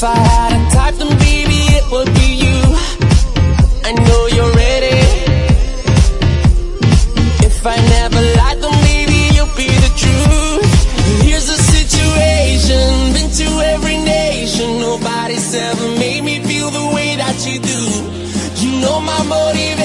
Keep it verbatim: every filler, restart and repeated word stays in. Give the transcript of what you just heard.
If I had a type, then baby, it would be you. I know you're ready. If I never lied, then baby, you'll be the truth. Here's the situation, been to every nation. Nobody's ever made me feel the way that you do. You know my motivation.